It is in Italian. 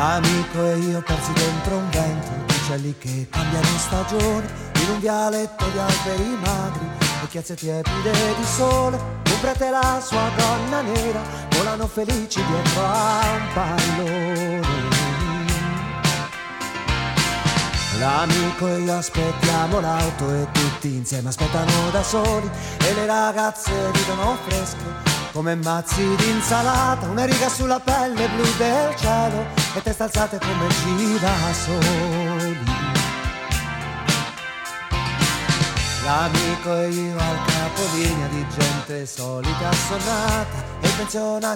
L'amico e io persi dentro un vento di uccelli che cambiano stagione, in un vialetto di alberi magri e chiazze tiepide di sole. Un prete e la sua donna nera volano felici dietro a un pallone. L'amico e io aspettiamo l'auto e tutti insieme aspettano da soli, e le ragazze ridono fresche come mazzi di insalata, una riga sulla pelle blu del cielo e teste alzate come girasoli. L'amico e io al capolinea di gente solita assonnata e pensionata